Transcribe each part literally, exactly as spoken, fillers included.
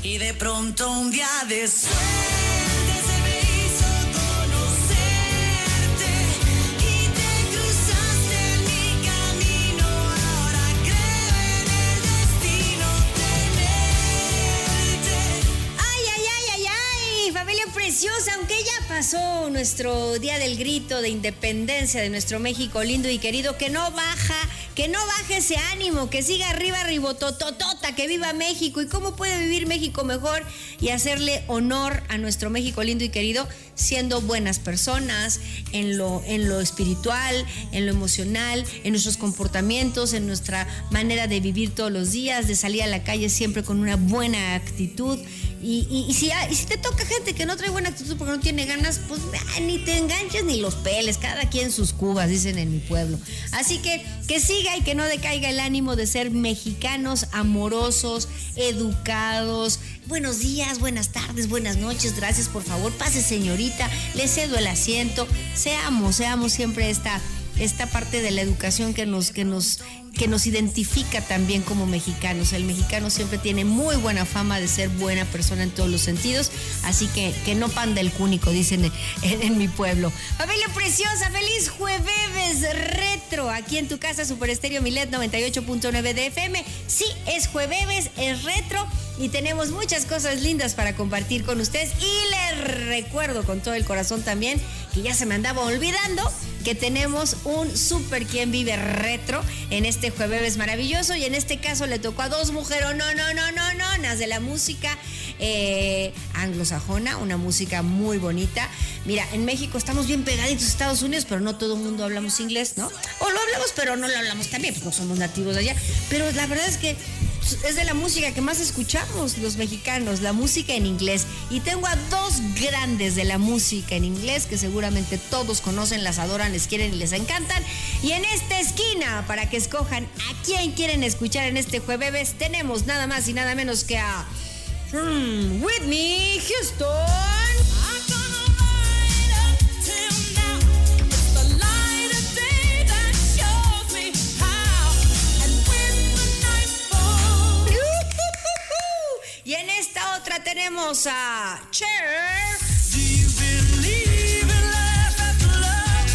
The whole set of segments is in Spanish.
y de pronto un día de suerte se me hizo conocerte y te cruzaste en mi camino. Ahora creo en el destino tenerte. Ay, ay, ay, ay, ay, familia preciosa, aunque ya pasó nuestro día del grito de independencia de nuestro México lindo y querido, que no baja, que no baje ese ánimo, que siga arriba, ribotototota, que viva México. ¿Y cómo puede vivir México mejor y hacerle honor a nuestro México lindo y querido? Siendo buenas personas en lo, en lo espiritual, en lo emocional, en nuestros comportamientos, en nuestra manera de vivir todos los días, de salir a la calle siempre con una buena actitud. Y, y, y, si, y si te toca gente que no trae buena actitud porque no tiene ganas, pues ah, ni te enganches ni los peles, cada quien sus cubas, dicen en mi pueblo. Así que que siga y que no decaiga el ánimo de ser mexicanos amorosos, educados. Buenos días, buenas tardes, buenas noches, gracias, por favor, pase señorita, le cedo el asiento. Seamos, seamos siempre esta, esta parte de la educación que nos, que nos que nos identifica también como mexicanos. El mexicano siempre tiene muy buena fama de ser buena persona en todos los sentidos, así que que no panda el cúnico, dicen en, en, en mi pueblo. Familia preciosa, feliz jueves retro, aquí en tu casa, Super Estéreo Milet noventa y ocho punto nueve de F M. Sí, es jueves, es retro y tenemos muchas cosas lindas para compartir con ustedes. Y les recuerdo con todo el corazón también, que ya se me andaba olvidando, que tenemos un Super Quien Vive retro en este jueves maravilloso, y en este caso le tocó a dos mujeres, no, no, no, no, no, nas de la música eh, anglosajona, una música muy bonita. Mira, en México estamos bien pegaditos a Estados Unidos, pero no todo el mundo hablamos inglés, ¿no? O lo hablamos, pero no lo hablamos también, pues no somos nativos de allá. Pero la verdad es que es de la música que más escuchamos los mexicanos, la música en inglés. Y tengo a dos grandes de la música en inglés que seguramente todos conocen, las adoran, les quieren y les encantan. Y en esta esquina, para que escojan a quién quieren escuchar en este jueves, tenemos nada más y nada menos que a hmm, Whitney Houston. Y en esta otra tenemos a Cher. Do you believe in life after love?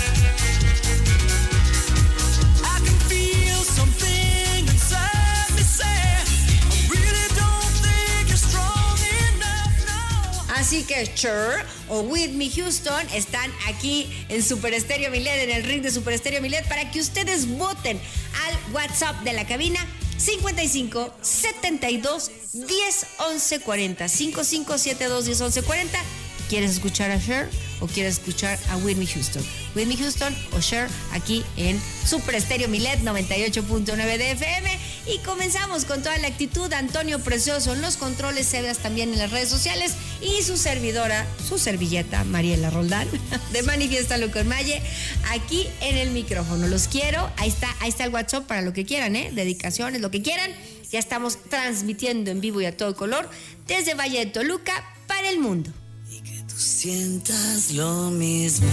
I can feel something inside me say I really don't think you're strong enough, no. Así que Cher o Whitney Houston están aquí en Super Estéreo Milet, en el ring de Super Estéreo Milet, para que ustedes voten al WhatsApp de la cabina cincuenta y cinco, setenta y dos, diez, once, cuarenta. cincuenta y cinco, setenta y dos, diez, once, cuarenta. ¿Quieres escuchar a Cher o quieres escuchar a Whitney Houston? Whitney Houston o Cher aquí en Super Estéreo Milet noventa y ocho punto nueve de F M. Y comenzamos con toda la actitud. Antonio Precioso en los controles, Sebas también en las redes sociales, y su servidora, su servilleta, Mariela Roldán, de Manifiéstalo con Maye, aquí en el micrófono. Los quiero. Ahí está, ahí está el WhatsApp para lo que quieran, ¿eh? Dedicaciones, lo que quieran. Ya estamos transmitiendo en vivo y a todo color desde Valle de Toluca para el mundo. Y que tú sientas lo mismo.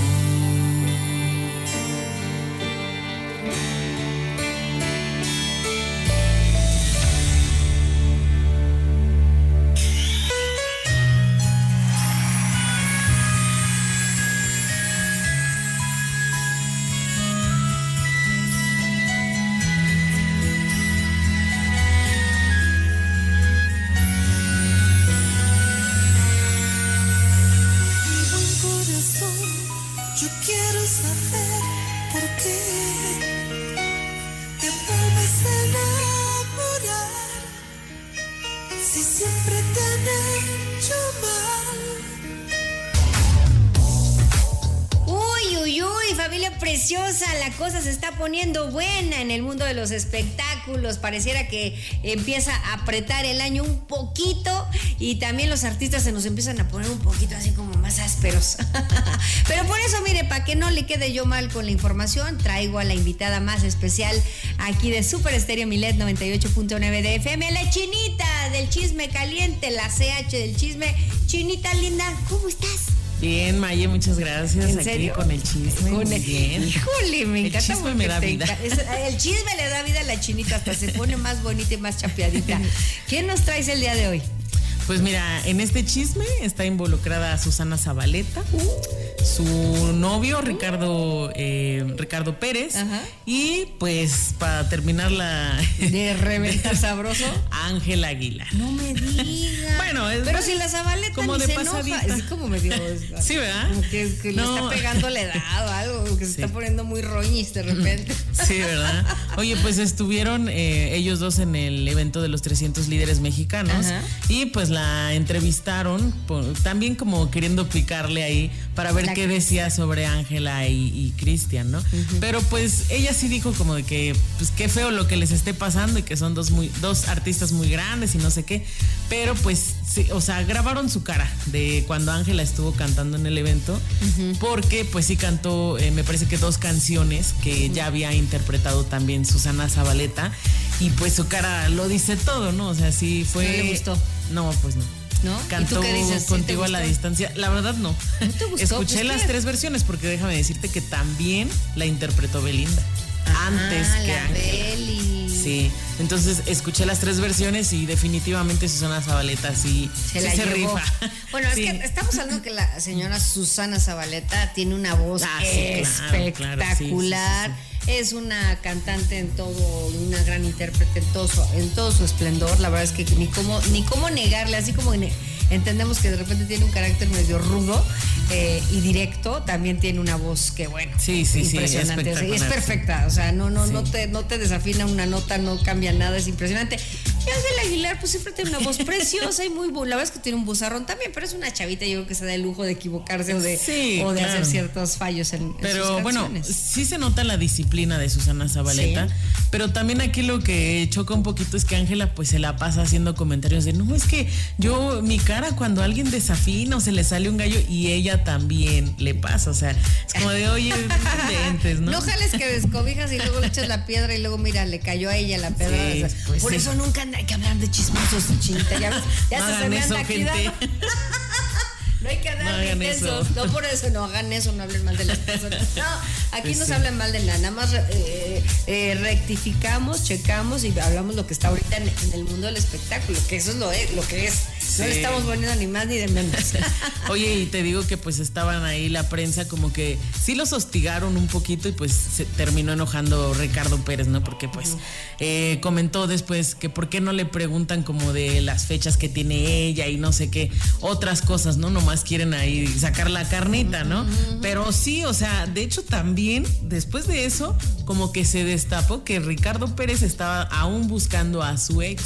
Yo quiero saber por qué te vuelves a enamorar si siempre te han hecho mal. Uy, uy, uy, familia preciosa, la cosa se está poniendo buena en el mundo de los espectáculos. Pareciera que empieza a apretar el año un poquito y también los artistas se nos empiezan a poner un poquito así como más ásperos. Pero por eso, mire, para que no le quede yo mal con la información, traigo a la invitada más especial aquí de Super Estéreo Milet noventa y ocho punto nueve de F M, la Chinita del chisme caliente, la C H del chisme. Chinita linda, ¿cómo estás? Bien, Maye, muchas gracias. ¿En aquí serio? con el chisme. Con Muy el, bien. Híjole, me El encanta. chisme me da te vida. enca- es- el chisme le da vida a la Chinita, hasta se pone más bonita y más chapeadita. ¿Qué nos traes el día de hoy? Pues mira, en este chisme está involucrada Susana Zabaleta, su novio Ricardo eh, Ricardo Pérez. Ajá. Y pues para terminar la de reventar sabroso, Ángela Aguilar. No me digas. Bueno, es pero si la Zabaleta como ni de se pasadita. enoja, es como medio sí, ¿verdad? Como que, que no. le está pegando la edad o algo, que se sí. está poniendo muy roñis de repente. Sí, ¿verdad? Oye, pues estuvieron eh, ellos dos en el evento de los trescientos líderes mexicanos. Ajá. Y pues la entrevistaron por, también como queriendo picarle ahí para ver la qué Cristian. decía sobre Ángela y, y Cristian, ¿no? Uh-huh. Pero pues ella sí dijo como de que pues qué feo lo que les esté pasando y que son dos muy dos artistas muy grandes y no sé qué, pero pues sí, o sea, grabaron su cara de cuando Ángela estuvo cantando en el evento, uh-huh. porque pues sí cantó, eh, me parece que dos canciones que uh-huh. ya había interpretado también Susana Zabaleta y pues su cara lo dice todo, ¿no? O sea, sí fue... ¿No le gustó? No, pues no. ¿No? Cantó ¿Y tú qué dices? Contigo ¿Sí a la distancia. La verdad no. ¿No te gustó? Escuché pues las ¿qué? tres versiones porque déjame decirte que también la interpretó Belinda. Ah, antes que la Beli. Sí, entonces escuché las tres versiones y definitivamente Susana Zabaleta sí se, sí la se llevó. rifa. Bueno, es sí. que estamos hablando que la señora Susana Zabaleta tiene una voz ah, sí, espectacular. Claro, claro, sí, sí, sí, sí. Es una cantante en todo, una gran intérprete en todo su, en todo su esplendor. La verdad es que ni cómo, ni cómo negarle, así como ne- entendemos que de repente tiene un carácter medio rudo eh, y directo, también tiene una voz que bueno, sí, sí, impresionante. Sí, es, es perfecta, o sea, no, no, sí. no te, no te desafina una nota, no cambia nada, es impresionante. Y Ángela Aguilar, pues siempre tiene una voz preciosa y muy buena. La verdad es que tiene un vozarrón también, pero es una chavita, yo creo que se da el lujo de equivocarse o de, sí, o de claro. hacer ciertos fallos en, en pero, sus bueno, canciones. sí se nota la disciplina de Susana Zabaleta, sí. pero también aquí lo que choca un poquito es que Ángela pues se la pasa haciendo comentarios de no, es que yo, mi cara cuando alguien desafina o se le sale un gallo y ella también le pasa, o sea, es como de oye, lentes, ¿no? No jales que descobijas y luego le echas la piedra y luego mira, le cayó a ella la piedra. Sí, o sea, pues por sí. eso nunca hay que hablar de chismosos, chinita, ya, ya no se, se me anda aquí dando. No hay que andar no intensos, no por eso no hagan eso, no hablen mal de las personas. No, aquí pues no sí. se hablan mal de nada, nada más eh, eh, rectificamos, checamos y hablamos lo que está ahorita en, en el mundo del espectáculo, que eso es lo, es, lo que es. Sí. No le estamos poniendo ni más ni de menos. Oye, y te digo que pues estaban ahí la prensa como que sí los hostigaron un poquito y pues se terminó enojando Ricardo Pérez, ¿no? Porque pues uh-huh. eh, comentó después que por qué no le preguntan como de las fechas que tiene ella y no sé qué, otras cosas, ¿no? Nomás quieren ahí sacar la carnita, ¿no? Uh-huh. Pero sí, o sea, de hecho también después de eso como que se destapó que Ricardo Pérez estaba aún buscando a su ex.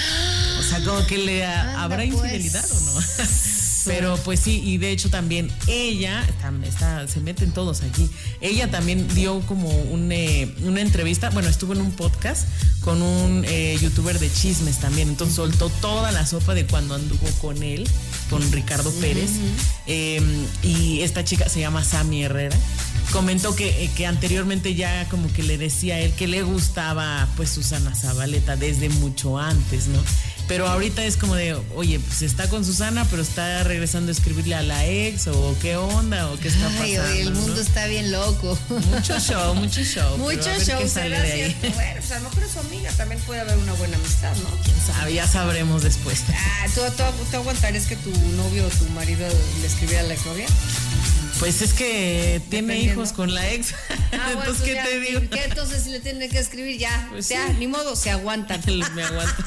O sea, como que le a, ¿habrá infidelidad pues. o no? Pero pues sí, y de hecho también ella, está, está, se meten todos aquí, ella también dio como un, eh, una entrevista, bueno, estuvo en un podcast con un eh, youtuber de chismes también, entonces soltó toda la sopa de cuando anduvo con él, con Ricardo Pérez, uh-huh. eh, y esta chica se llama Sammy Herrera, comentó que, que anteriormente ya como que le decía a él que le gustaba pues Susana Zabaleta desde mucho antes, ¿no? Pero ahorita es como de, oye, pues está con Susana, pero está regresando a escribirle a la ex, o qué onda, o qué está pasando. Ay, oye, el mundo ¿no? está bien loco. Mucho show, mucho show. Mucho show, será cierto. Bueno, pues a lo mejor es su amiga, también puede haber una buena amistad, ¿no? ¿Quién sabe? Ya sabremos después. Ah, ¿tú, tú, ¿tú aguantarías que tu novio o tu marido le escribiera a la exnovia? Pues es que tiene hijos con la ex. Ah, entonces, bueno, ¿qué ya, te digo? ¿Qué entonces si le tienen que escribir ya? Pues ya, sí. Ni modo, se aguantan. Me aguantan.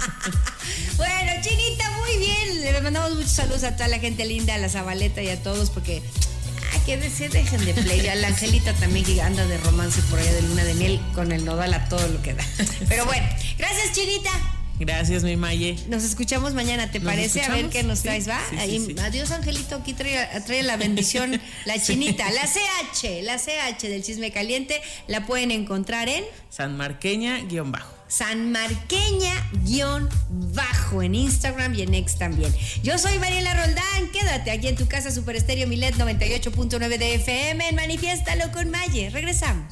Bueno, Chinita, muy bien. Le mandamos muchos saludos a toda la gente linda, a la Zabaleta y a todos, porque ah, que se dejen de play. A la Angelita también, que anda de romance por allá de luna de miel con el nodal a todo lo que da. Pero bueno, gracias, Chinita. Gracias, mi Maye. Nos escuchamos mañana, ¿te ¿Nos parece? escuchamos? A ver qué nos traes, sí, ¿va? Sí, sí, sí. Adiós, Angelito, aquí trae, trae la bendición, la Chinita, la C H, la C H del Chisme Caliente, la pueden encontrar en Sanmarqueña guión bajo. Sanmarqueña guión bajo en Instagram y en X también. Yo soy Mariela Roldán, quédate aquí en tu casa Super Estéreo Milet noventa y ocho punto nueve de F M en Manifiéstalo con Maye. Regresamos.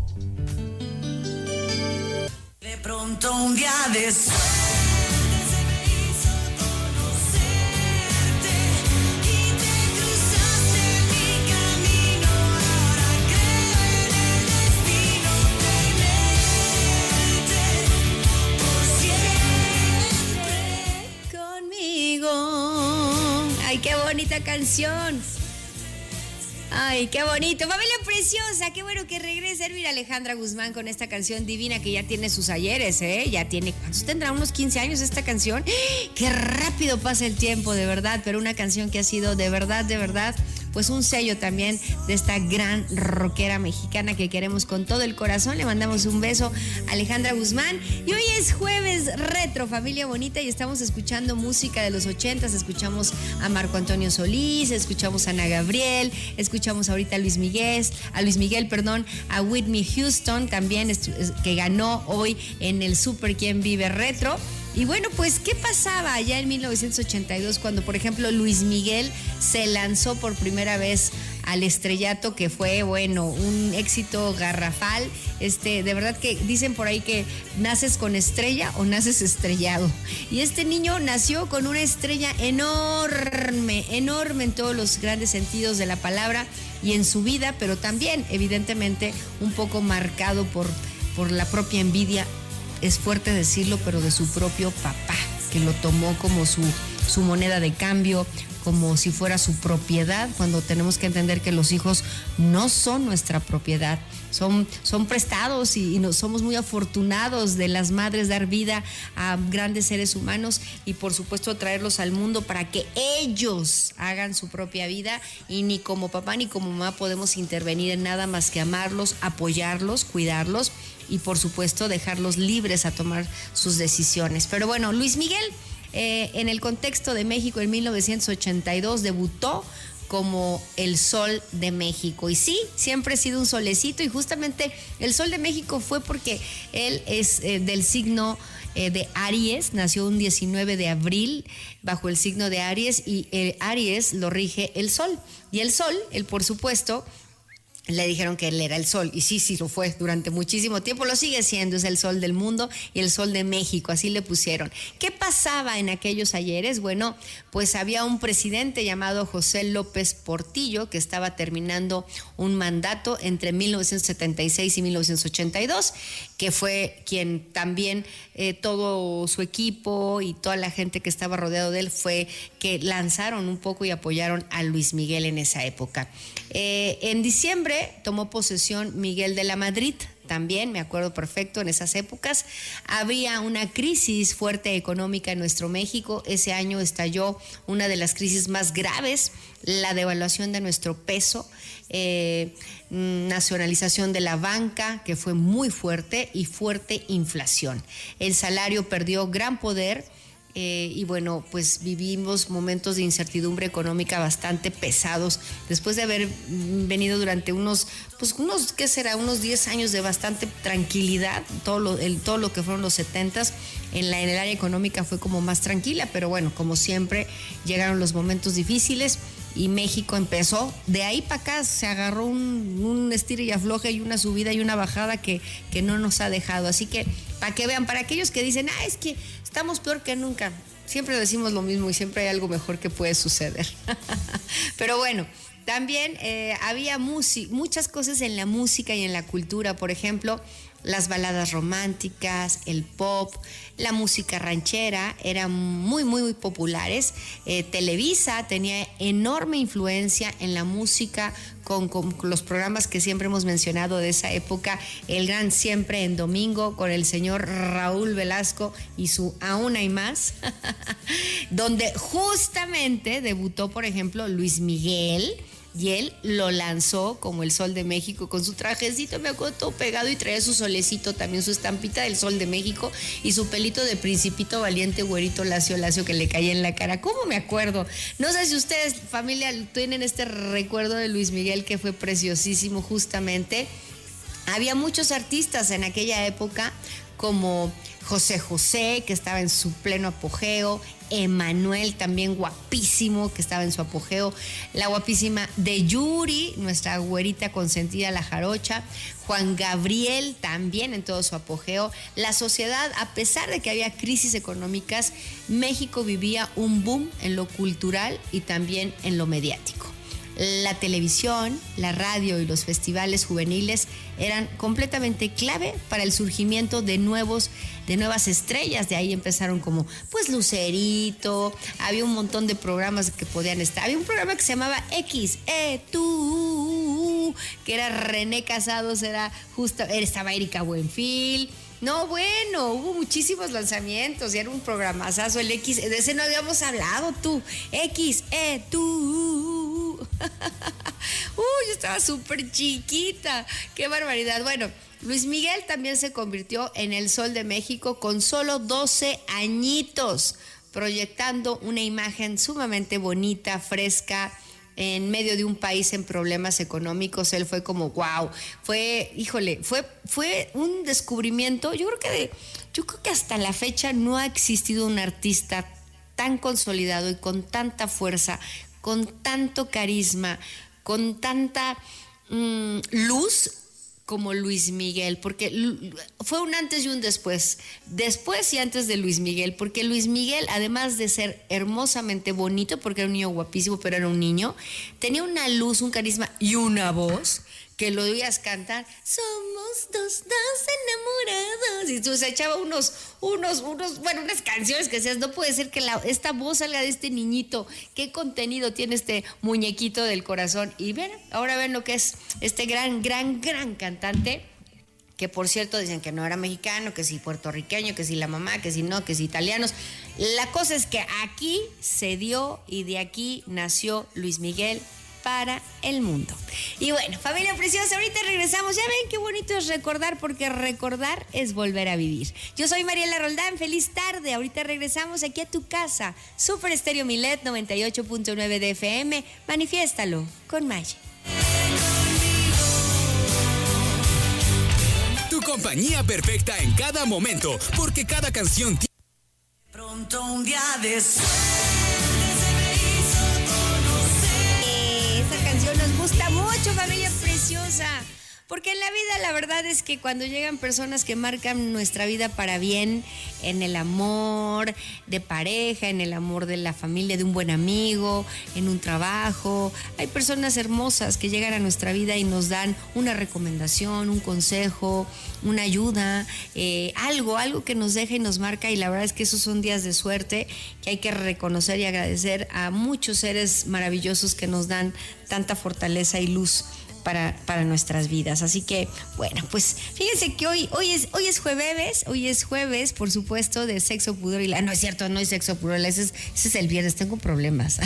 De pronto un día de suerte se me hizo conocerte y te cruzaste en mi camino. Ahora creo en el destino tenerte por siempre conmigo. Ay, qué bonita canción. Ay, qué bonito. Familia preciosa, qué bueno que regrese Elvira Alejandra Guzmán con esta canción divina que ya tiene sus ayeres, ¿eh? Ya tiene, ¿cuántos tendrá? Unos quince años esta canción. Qué rápido pasa el tiempo, de verdad, pero una canción que ha sido de verdad, de verdad, pues un sello también de esta gran rockera mexicana que queremos con todo el corazón. Le mandamos un beso a Alejandra Guzmán. Y hoy es jueves retro, familia bonita, y estamos escuchando música de los ochentas. Escuchamos a Marco Antonio Solís, escuchamos a Ana Gabriel, escuchamos ahorita a Luis Miguel, a Luis Miguel, perdón, a Whitney Houston también, que ganó hoy en el Super Quién Vive Retro. Y bueno, pues, ¿qué pasaba allá en mil novecientos ochenta y dos cuando, por ejemplo, Luis Miguel se lanzó por primera vez al estrellato, que fue, bueno, un éxito garrafal? Este, de verdad que dicen por ahí que naces con estrella o naces estrellado. Y este niño nació con una estrella enorme, enorme en todos los grandes sentidos de la palabra y en su vida, pero también, evidentemente, un poco marcado por, por la propia envidia. Es fuerte decirlo, pero de su propio papá, que lo tomó como su, su moneda de cambio, como si fuera su propiedad, cuando tenemos que entender que los hijos no son nuestra propiedad, son, son prestados y, y nos, somos muy afortunados de las madres dar vida a grandes seres humanos y por supuesto traerlos al mundo para que ellos hagan su propia vida, y ni como papá ni como mamá podemos intervenir en nada más que amarlos, apoyarlos, cuidarlos y por supuesto dejarlos libres a tomar sus decisiones. Pero bueno, Luis Miguel, eh, en el contexto de México en mil novecientos ochenta y dos debutó como el Sol de México. Y sí, siempre ha sido un solecito, y justamente el Sol de México fue porque él es eh, del signo eh, de Aries, nació un diecinueve de abril bajo el signo de Aries, y eh, Aries lo rige el Sol. Y el Sol, él por supuesto, le dijeron que él era el sol, y sí, sí lo fue durante muchísimo tiempo, lo sigue siendo, es el sol del mundo y el sol de México, así le pusieron. ¿Qué pasaba en aquellos ayeres? Bueno, pues había un presidente llamado José López Portillo que estaba terminando un mandato entre mil novecientos setenta y seis y mil novecientos ochenta y dos, que fue quien también eh, todo su equipo y toda la gente que estaba rodeado de él fue que lanzaron un poco y apoyaron a Luis Miguel en esa época. Eh, en diciembre tomó posesión Miguel de la Madrid, también me acuerdo perfecto, en esas épocas había una crisis fuerte económica en nuestro México. Ese año estalló una de las crisis más graves, la devaluación de nuestro peso, eh, nacionalización de la banca, que fue muy fuerte, y fuerte inflación. El salario perdió gran poder. Eh, y bueno, pues vivimos momentos de incertidumbre económica bastante pesados, después de haber venido durante unos, pues unos, ¿qué será? Unos diez años de bastante tranquilidad. Todo lo, el, todo lo que fueron los setentas, en, la, en el área económica fue como más tranquila, pero bueno, como siempre, llegaron los momentos difíciles y México empezó, de ahí para acá se agarró un, un estira y afloje y una subida y una bajada que, que no nos ha dejado. Así que, para que vean, para aquellos que dicen, ah, es que estamos peor que nunca, siempre decimos lo mismo y siempre hay algo mejor que puede suceder. Pero bueno, también eh, había musi- muchas cosas en la música y en la cultura, por ejemplo, las baladas románticas, el pop, la música ranchera eran muy, muy, muy populares. Eh, Televisa tenía enorme influencia en la música con, con, con los programas que siempre hemos mencionado de esa época, el gran Siempre en Domingo con el señor Raúl Velasco y su Aún hay más, donde justamente debutó, por ejemplo, Luis Miguel. Y él lo lanzó como el Sol de México con su trajecito, me acuerdo, todo pegado, y traía su solecito, también su estampita del Sol de México y su pelito de principito valiente, güerito, lacio, lacio, que le caía en la cara. ¿Cómo me acuerdo? No sé si ustedes, familia, tienen este recuerdo de Luis Miguel, que fue preciosísimo justamente. Había muchos artistas en aquella época, como José José, que estaba en su pleno apogeo, Emanuel, también guapísimo, que estaba en su apogeo, la guapísima de Yuri, nuestra güerita consentida, la jarocha, Juan Gabriel, también en todo su apogeo. La sociedad, a pesar de que había crisis económicas, México vivía un boom en lo cultural y también en lo mediático. La televisión, la radio y los festivales juveniles eran completamente clave para el surgimiento de nuevos de nuevas estrellas. De ahí empezaron como, pues, Lucerito, había un montón de programas que podían estar. Había un programa que se llamaba X, E, tú, que era René Casados, era justo, estaba Erika Buenfil. No, bueno, hubo muchísimos lanzamientos y era un programazazo el X, de ese no habíamos hablado tú. X, E, tú. Uy, yo estaba súper chiquita, qué barbaridad. Bueno, Luis Miguel también se convirtió en el Sol de México con solo doce añitos, proyectando una imagen sumamente bonita, fresca, en medio de un país en problemas económicos. Él fue como, wow, fue, híjole, fue, fue un descubrimiento. Yo creo que de, yo creo que hasta la fecha no ha existido un artista tan consolidado y con tanta fuerza, con tanto carisma, con tanta mmm, luz como Luis Miguel, porque fue un antes y un después, después y antes de Luis Miguel, porque Luis Miguel, además de ser hermosamente bonito, porque era un niño guapísimo, pero era un niño, tenía una luz, un carisma y una voz que lo oías cantar, somos dos, dos enamorados, y tú se echaba unos, unos, unos, bueno, unas canciones que decías, no puede ser que la, esta voz salga de este niñito, qué contenido tiene este muñequito del corazón. Y ven, ahora ven lo que es este gran, gran, gran cantante, que por cierto dicen que no era mexicano, que sí puertorriqueño, que sí la mamá, que sí no, que sí italianos. La cosa es que aquí se dio y de aquí nació Luis Miguel para el mundo. Y bueno, familia preciosa, ahorita regresamos. Ya ven qué bonito es recordar, porque recordar es volver a vivir. Yo soy Mariela Roldán, feliz tarde. Ahorita regresamos aquí a tu casa. Super Estéreo Milet noventa y ocho punto nueve de F M. Manifiéstalo con Maya. Tu compañía perfecta en cada momento, porque cada canción tiene... Pronto un día de suerte. Esta canción nos gusta mucho, familia preciosa, porque en la vida la verdad es que cuando llegan personas que marcan nuestra vida para bien, en el amor de pareja, en el amor de la familia, de un buen amigo, en un trabajo, hay personas hermosas que llegan a nuestra vida y nos dan una recomendación, un consejo, una ayuda, eh, algo, algo que nos deja y nos marca, y la verdad es que esos son días de suerte que hay que reconocer y agradecer a muchos seres maravillosos que nos dan tanta fortaleza y luz Para, para nuestras vidas. Así que, bueno, pues fíjense que hoy, hoy es, hoy es jueves, hoy es jueves, por supuesto, de sexo, pudor y la. No es cierto, no es sexo, pudor, ese es, ese es el viernes, tengo problemas.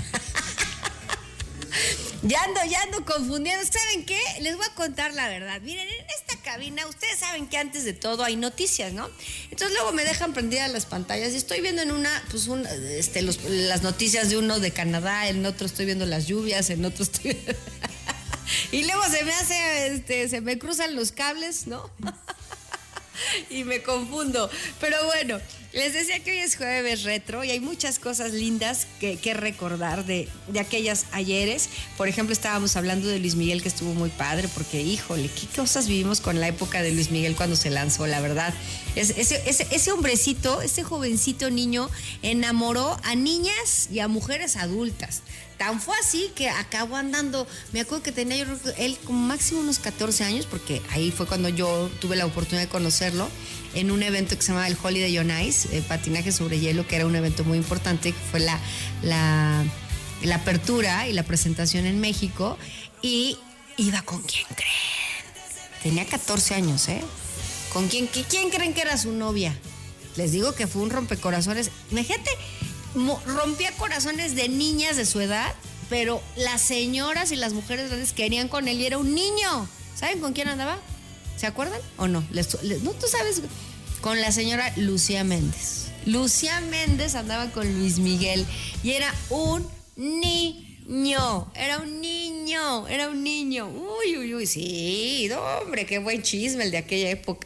Ya ando, ya ando confundiendo. ¿Saben qué? Les voy a contar la verdad. Miren, en esta cabina, ustedes saben que antes de todo hay noticias, ¿no? Entonces luego me dejan prendidas las pantallas y estoy viendo en una, pues, un, este, los, las noticias de uno de Canadá, en otro estoy viendo las lluvias, en otro estoy... Y luego se me hace, este, se me cruzan los cables, ¿no? Y me confundo. Pero bueno, les decía que hoy es jueves retro y hay muchas cosas lindas que, que recordar de, de aquellas ayeres. Por ejemplo, estábamos hablando de Luis Miguel, que estuvo muy padre, porque, híjole, qué cosas vivimos con la época de Luis Miguel cuando se lanzó, la verdad. Es, ese, ese, ese hombrecito, ese jovencito niño, enamoró a niñas y a mujeres adultas. Tan fue así que acabó andando, me acuerdo que tenía yo él como máximo unos catorce años, porque ahí fue cuando yo tuve la oportunidad de conocerlo, en un evento que se llamaba el Holiday on Ice, eh, patinaje sobre hielo, que era un evento muy importante, que fue la, la, la apertura y la presentación en México, y iba con quién creen, tenía catorce años, ¿eh? ¿Con quién, quién creen que era su novia? Les digo que fue un rompecorazones, imagínate, rompía corazones de niñas de su edad, pero las señoras y las mujeres grandes querían con él y era un niño. ¿Saben con quién andaba? ¿Se acuerdan o no? Les, les, no, tú sabes, con la señora Lucía Méndez. Lucía Méndez andaba con Luis Miguel y era un niño, era un niño, era un niño. Uy, uy, uy, sí, no, hombre, qué buen chisme el de aquella época.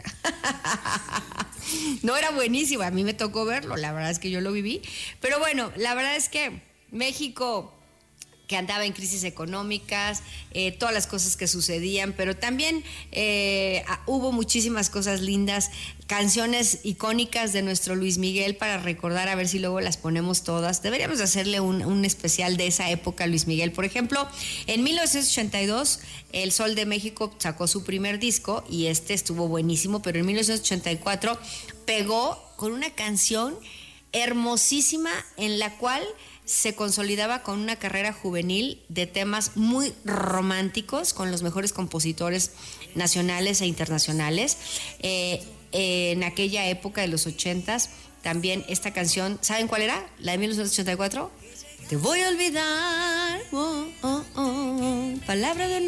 No, era buenísimo, a mí me tocó verlo, la verdad es que yo lo viví, pero bueno, la verdad es que México, que andaba en crisis económicas, eh, todas las cosas que sucedían, pero también eh, hubo muchísimas cosas lindas, canciones icónicas de nuestro Luis Miguel para recordar, a ver si luego las ponemos todas. Deberíamos hacerle un, un especial de esa época a Luis Miguel. Por ejemplo, en mil novecientos ochenta y dos, El Sol de México sacó su primer disco y este estuvo buenísimo, pero en mil novecientos ochenta y cuatro pegó con una canción hermosísima en la cual se consolidaba con una carrera juvenil de temas muy románticos con los mejores compositores nacionales e internacionales. Eh, eh, en aquella época de los ochentas, también esta canción, ¿saben cuál era? La de mil novecientos ochenta y cuatro. Te voy a olvidar, oh, oh, oh, palabra de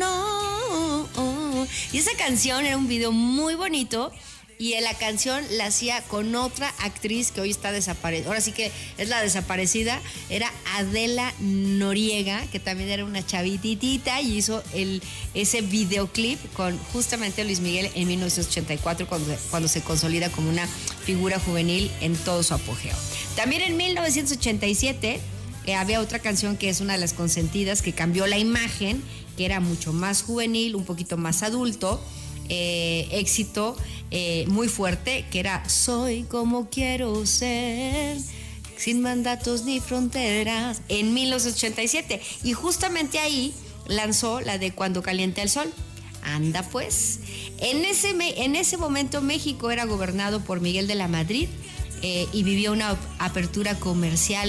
no. Oh. Y esa canción era un video muy bonito. Y la canción la hacía con otra actriz que hoy está desaparecida. Ahora sí que es la desaparecida. Era Adela Noriega, que también era una chavititita y hizo el, ese videoclip con justamente Luis Miguel en mil novecientos ochenta y cuatro, cuando, cuando se consolida como una figura juvenil en todo su apogeo. También en mil novecientos ochenta y siete eh, había otra canción que es una de las consentidas, que cambió la imagen, que era mucho más juvenil, un poquito más adulto. Eh, éxito eh, muy fuerte, que era Soy como quiero ser, sin mandatos ni fronteras, en mil novecientos ochenta y siete. Y justamente ahí lanzó la de Cuando calienta el sol. Anda pues. En ese, en ese momento México era gobernado por Miguel de la Madrid eh, y vivió una apertura comercial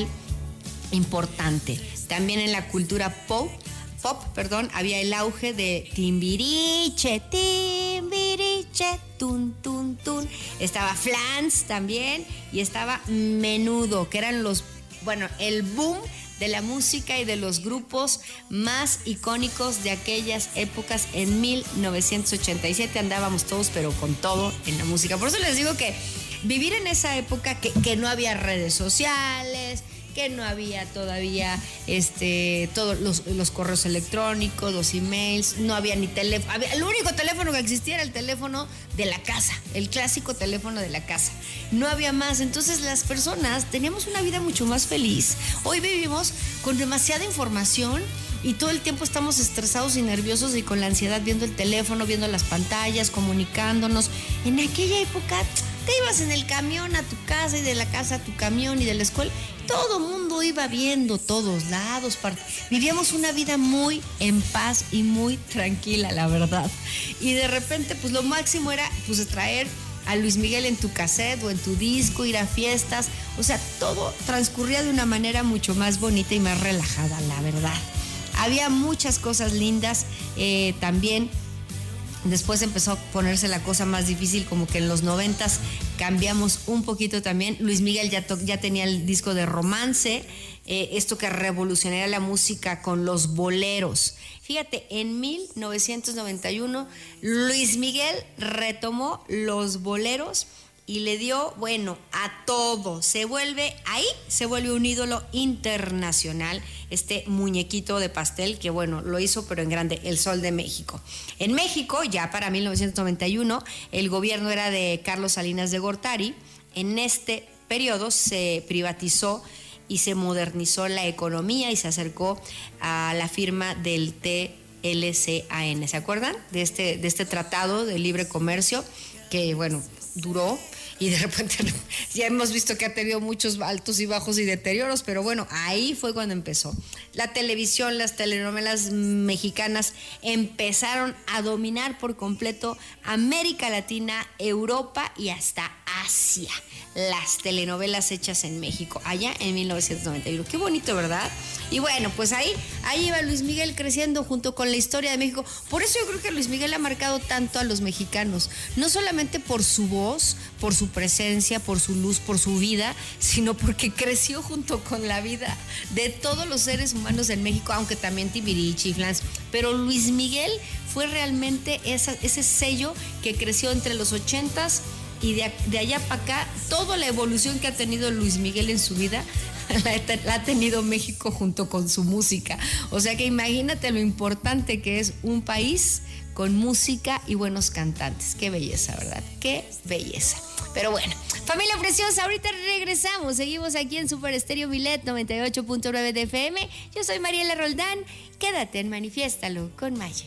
importante. También en la cultura pop Pop, perdón, había el auge de Timbiriche, Timbiriche, tun, tun, tun. Estaba Flans también y estaba Menudo, que eran los, bueno, el boom de la música y de los grupos más icónicos de aquellas épocas. En mil novecientos ochenta y siete andábamos todos, pero con todo en la música. Por eso les digo que vivir en esa época que, que no había redes sociales, que no había todavía este, todos los, los correos electrónicos, los emails, no había ni teléfono. Había, el único teléfono que existía era el teléfono de la casa, el clásico teléfono de la casa. No había más. Entonces las personas teníamos una vida mucho más feliz. Hoy vivimos con demasiada información y todo el tiempo estamos estresados y nerviosos y con la ansiedad viendo el teléfono, viendo las pantallas, comunicándonos. En aquella época te ibas en el camión a tu casa y de la casa a tu camión y de la escuela. Todo mundo iba viendo todos lados. Vivíamos una vida muy en paz y muy tranquila, la verdad. Y de repente, pues lo máximo era pues traer a Luis Miguel en tu cassette o en tu disco, ir a fiestas. O sea, todo transcurría de una manera mucho más bonita y más relajada, la verdad. Había muchas cosas lindas eh, también. Después empezó a ponerse la cosa más difícil, como que en los noventas cambiamos un poquito también. Luis Miguel ya, to- ya tenía el disco de Romance, eh, esto que revolucionaría la música con los boleros. Fíjate, en mil novecientos noventa y uno Luis Miguel retomó los boleros y le dio, bueno, a todo. Se vuelve, ahí se vuelve un ídolo internacional, este muñequito de pastel que, bueno, lo hizo pero en grande, el Sol de México. En México, ya para mil novecientos noventa y uno, el gobierno era de Carlos Salinas de Gortari. En este periodo se privatizó y se modernizó la economía y se acercó a la firma del T L C A N. ¿Se acuerdan de este, de este tratado de libre comercio que, bueno, duró? Y de repente ya hemos visto que ha tenido muchos altos y bajos y deterioros, pero bueno, ahí fue cuando empezó. La televisión, las telenovelas mexicanas empezaron a dominar por completo América Latina, Europa y hasta Asia. Las telenovelas hechas en México, allá en mil novecientos noventa y uno. Qué bonito, ¿verdad? Y bueno, pues ahí, ahí iba Luis Miguel creciendo junto con la historia de México. Por eso yo creo que Luis Miguel ha marcado tanto a los mexicanos, no solamente por su voz, por su presencia, por su luz, por su vida, sino porque creció junto con la vida de todos los seres humanos en México, aunque también Timbiriche y Flans. Pero Luis Miguel fue realmente esa, ese sello que creció entre los ochentas y de, de allá para acá. Toda la evolución que ha tenido Luis Miguel en su vida la, la ha tenido México junto con su música. O sea que imagínate lo importante que es un país con música y buenos cantantes. Qué belleza, ¿verdad? Qué belleza. Pero bueno, familia preciosa, ahorita regresamos. Seguimos aquí en Super Estéreo Milet noventa y ocho punto nueve de F M. Yo soy Mariela Roldán. Quédate en Manifiéstalo con Maya.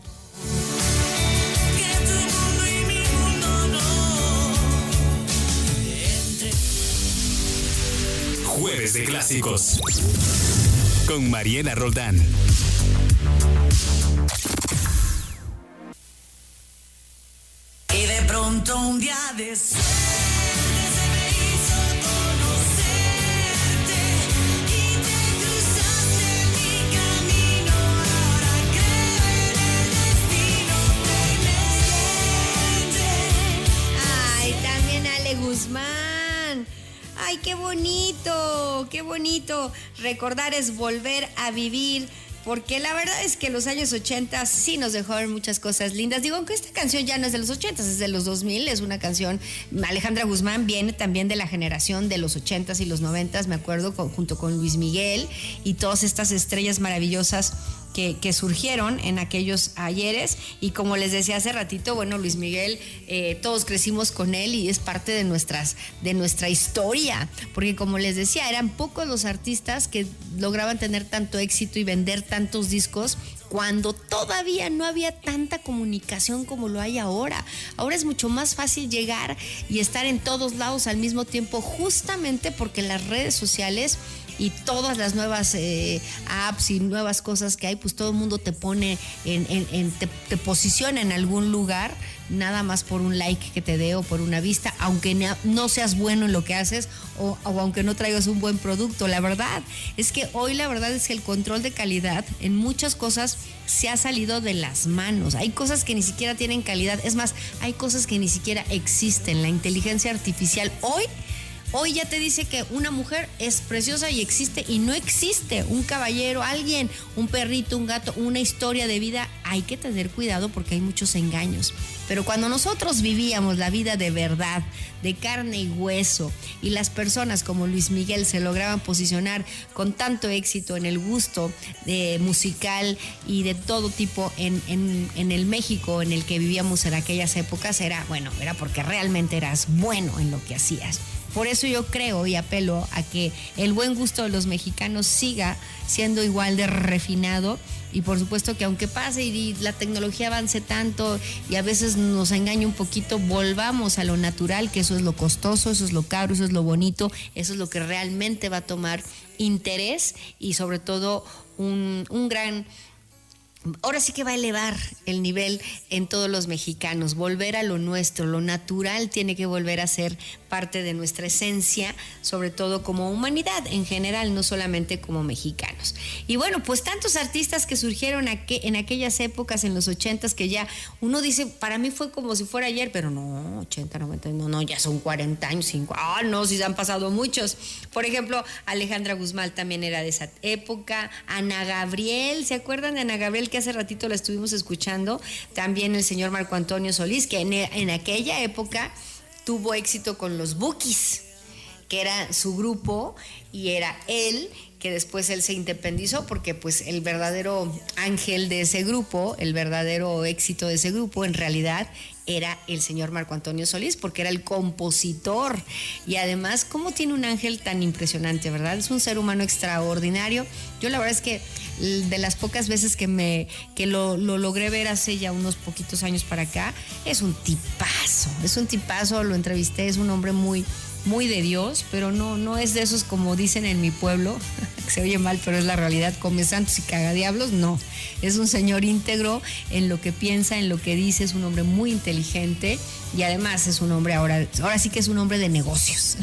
Jueves de Clásicos con Mariela Roldán. Y de pronto un día de sol se me hizo bonito, qué bonito. Recordar es volver a vivir. Porque la verdad es que los años ochenta sí nos dejaron muchas cosas lindas. Digo, aunque esta canción ya no es de los ochenta, es de los dos mil, es una canción, Alejandra Guzmán viene también de la generación de los ochenta y los noventa, me acuerdo, con, junto con Luis Miguel y todas estas estrellas maravillosas que, que surgieron en aquellos ayeres. Y como les decía hace ratito, bueno, Luis Miguel, eh, todos crecimos con él y es parte de, nuestras, de nuestra historia, porque como les decía, eran pocos los artistas que lograban tener tanto éxito y vender tantos discos cuando todavía no había tanta comunicación como lo hay ahora. Ahora es mucho más fácil llegar y estar en todos lados al mismo tiempo, justamente porque las redes sociales y todas las nuevas eh, apps y nuevas cosas que hay, pues todo el mundo te pone en, en, en te, te posiciona en algún lugar, nada más por un like que te dé o por una vista, aunque no seas bueno en lo que haces o, o aunque no traigas un buen producto. La verdad es que hoy la verdad es que el control de calidad en muchas cosas se ha salido de las manos. Hay cosas que ni siquiera tienen calidad, es más, hay cosas que ni siquiera existen. La inteligencia artificial hoy Hoy ya te dice que una mujer es preciosa y existe, y no existe un caballero, alguien, un perrito, un gato, una historia de vida. Hay que tener cuidado porque hay muchos engaños. Pero cuando nosotros vivíamos la vida de verdad, de carne y hueso, y las personas como Luis Miguel se lograban posicionar con tanto éxito en el gusto eh, musical y de todo tipo en, en, en el México en el que vivíamos en aquellas épocas, era, bueno, era porque realmente eras bueno en lo que hacías. Por eso yo creo y apelo a que el buen gusto de los mexicanos siga siendo igual de refinado, y por supuesto que aunque pase y la tecnología avance tanto y a veces nos engañe un poquito, volvamos a lo natural, que eso es lo costoso, eso es lo caro, eso es lo bonito, eso es lo que realmente va a tomar interés y sobre todo un, un gran... Ahora sí que va a elevar el nivel en todos los mexicanos, volver a lo nuestro, lo natural tiene que volver a ser parte de nuestra esencia, sobre todo como humanidad en general, no solamente como mexicanos. Y bueno, pues tantos artistas que surgieron en aquellas épocas, en los ochentas, que ya uno dice, para mí fue como si fuera ayer, pero no, ochenta, noventa, no, no, ya son cuarenta años, cincuenta, ah, no, sí se han pasado muchos. Por ejemplo, Alejandra Guzmán también era de esa época, Ana Gabriel, ¿se acuerdan de Ana Gabriel? Que hace ratito la estuvimos escuchando, también el señor Marco Antonio Solís, que en, en aquella época tuvo éxito con los Bukis, que era su grupo, y era él, que después él se independizó, porque pues el verdadero ángel de ese grupo, el verdadero éxito de ese grupo, en realidad era el señor Marco Antonio Solís, porque era el compositor. Y además, ¿cómo tiene un ángel tan impresionante, verdad? Es un ser humano extraordinario. Yo la verdad es que de las pocas veces que me que lo, lo logré ver hace ya unos poquitos años para acá, es un tipazo, es un tipazo, lo entrevisté, es un hombre muy... muy de Dios, pero no, no es de esos como dicen en mi pueblo, que se oye mal, pero es la realidad, come santos y caga diablos. No, es un señor íntegro en lo que piensa, en lo que dice, es un hombre muy inteligente y además es un hombre ahora, ahora sí que es un hombre de negocios.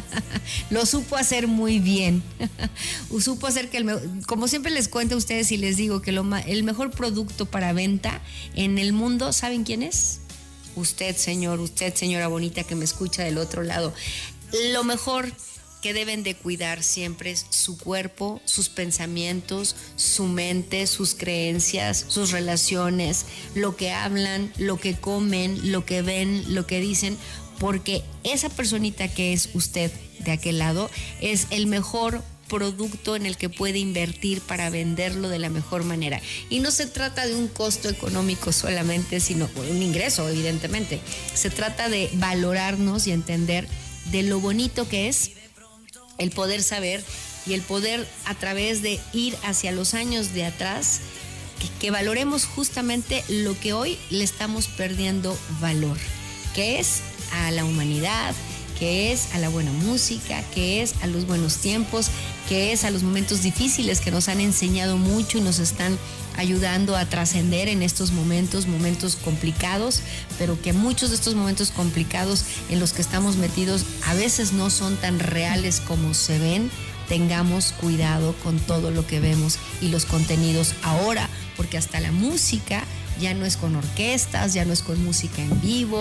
Lo supo hacer muy bien. Supo hacer que, el, como siempre les cuento a ustedes y les digo que lo, el mejor producto para venta en el mundo, ¿saben quién es? Usted, señor, usted, señora bonita que me escucha del otro lado. Lo mejor que deben de cuidar siempre es su cuerpo, sus pensamientos, su mente, sus creencias, sus relaciones, lo que hablan, lo que comen, lo que ven, lo que dicen, porque esa personita que es usted de aquel lado es el mejor producto en el que puede invertir para venderlo de la mejor manera. Y no se trata de un costo económico solamente, sino un ingreso, evidentemente. Se trata de valorarnos y entender de lo bonito que es el poder saber y el poder, a través de ir hacia los años de atrás, que, que valoremos justamente lo que hoy le estamos perdiendo valor, que es a la humanidad, que es a la buena música, que es a los buenos tiempos, que es a los momentos difíciles que nos han enseñado mucho y nos están ayudando a trascender en estos momentos, momentos complicados, pero que muchos de estos momentos complicados en los que estamos metidos a veces no son tan reales como se ven. Tengamos cuidado con todo lo que vemos y los contenidos ahora, porque hasta la música ya no es con orquestas, ya no es con música en vivo,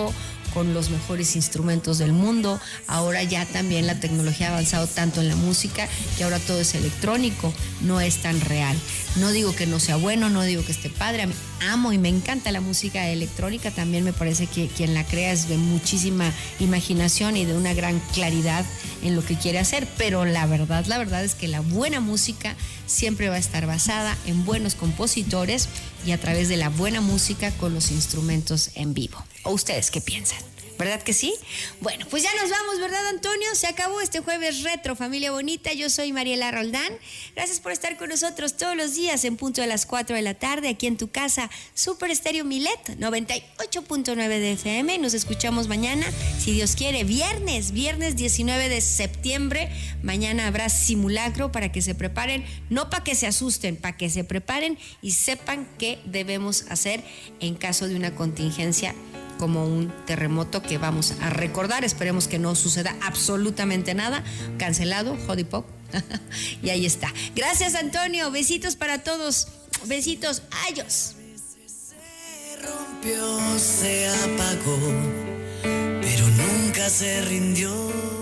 con los mejores instrumentos del mundo. Ahora ya también la tecnología ha avanzado tanto en la música que ahora todo es electrónico, no es tan real. No digo que no sea bueno, no digo que esté padre, amo y me encanta la música electrónica, también me parece que quien la crea es de muchísima imaginación y de una gran claridad en lo que quiere hacer, pero la verdad, la verdad es que la buena música siempre va a estar basada en buenos compositores y a través de la buena música con los instrumentos en vivo. ¿O ustedes qué piensan? ¿Verdad que sí? Bueno, pues ya nos vamos, ¿verdad, Antonio? Se acabó este jueves retro, familia bonita. Yo soy Mariela Roldán. Gracias por estar con nosotros todos los días en punto de las cuatro de la tarde aquí en tu casa, Super Estéreo Milet, noventa y ocho punto nueve de F M. Nos escuchamos mañana, si Dios quiere, viernes, viernes diecinueve de septiembre. Mañana habrá simulacro para que se preparen, no para que se asusten, para que se preparen y sepan qué debemos hacer en caso de una contingencia como un terremoto que vamos a recordar. Esperemos que no suceda absolutamente nada. Cancelado, Jodipop. Y ahí está. Gracias, Antonio. Besitos para todos. Besitos. Adiós. Se rompió, se apagó, pero nunca se rindió.